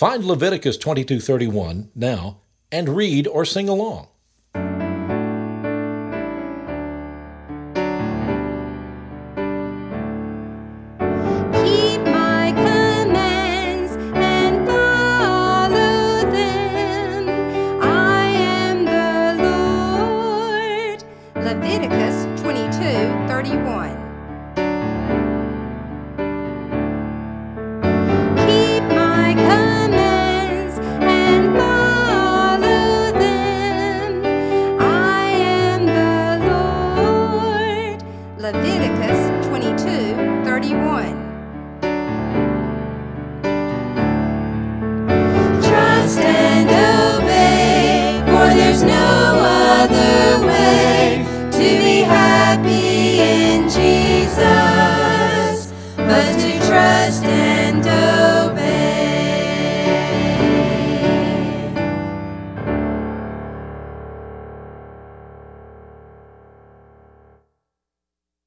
Find Leviticus 22:31 now and read or sing along. Keep my commands and follow them. I am the Lord. Leviticus 22:31. Keep my commands and follow them. I am the Lord. Leviticus 22:31. Trust and obey, for there's no other way to be happy in Jesus, but to trust and